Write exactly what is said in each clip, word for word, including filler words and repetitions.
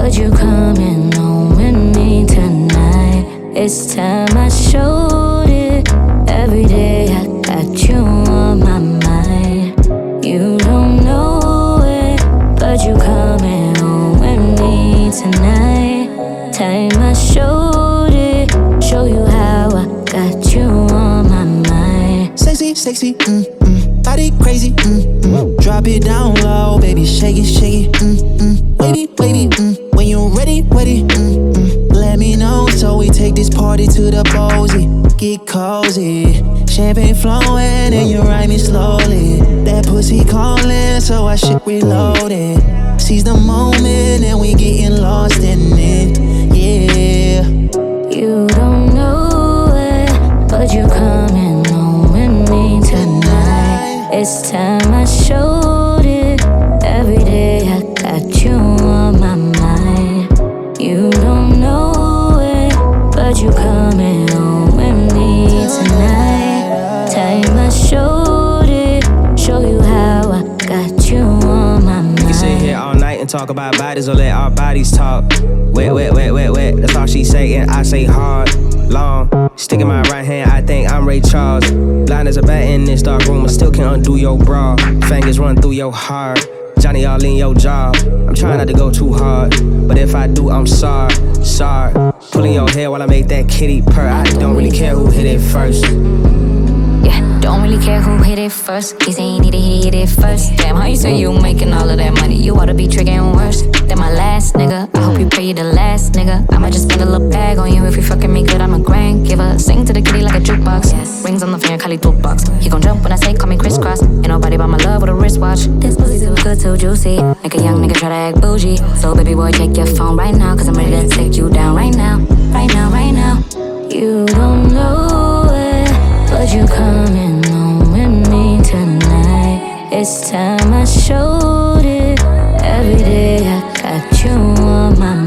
but you coming home with me tonight. It's time I showed it. Every day I got you on my mind. You don't know it, but you coming home with me tonight. Time I showed it. Show you how I got you on my mind. Sexy, sexy, mm, mm, body crazy, mm, mm. Drop it down low, baby, shake it, shake it, mm, mm. Wavy, wavy, mm. When you're ready, ready, mm, mm. Let me know, so we take this party to the posy. Get cozy, champagne flowing, and you ride me slowly. That pussy calling, so I should reload it. Seize the moment, and we getting lost in it, yeah. You don't know it, but you coming home with me tonight. It's time I showed it. Every day I got you on my mind. You don't know it, but you coming home with me tonight. Time I showed it. Show you how I got you on my mind. We can sit here all night and talk about bodies or let our bodies talk. Wet, wet, wet, wet, wet. That's all she say, and I say hard, long. Stick in my right hand, I think I'm Ray Charles. Blind as a bat in this dark room, but still can't undo your bra. Fingers run through your heart. Johnny all in your jaw. I'm trying not to go too hard, but if I do, I'm sorry, sorry. Pulling your hair while I make that kitty purr. I don't really care who hit it first. Yeah, don't really care who hit it first. He say he need to hit it first. Damn, how you say you making all of that money? You oughta be tricking worse than my last nigga. I hope you pay you the last nigga. I might just spend a little bag on you if you fucking me good. I'm a grand giver. Sing to the kitty like a jukebox. Yes. Rings on the finger, call it box. He gon' jump when I say call me crisscross. Ain't nobody but my love with a wristwatch. This pussy too good, too juicy. Make a young nigga try to act bougie. So baby boy, check your phone right now, cause I'm ready to take you down right now. Right now, right now. You don't know it, but you coming home with me tonight. It's time I showed it. Every day I got you on my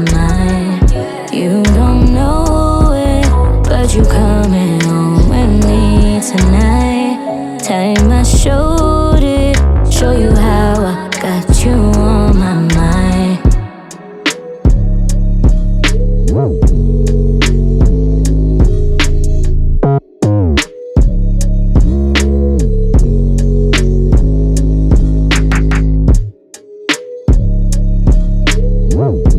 mind. You don't know it, but you coming home with me tonight. Time I showed it. Show you how I got you on my mind. Whoa.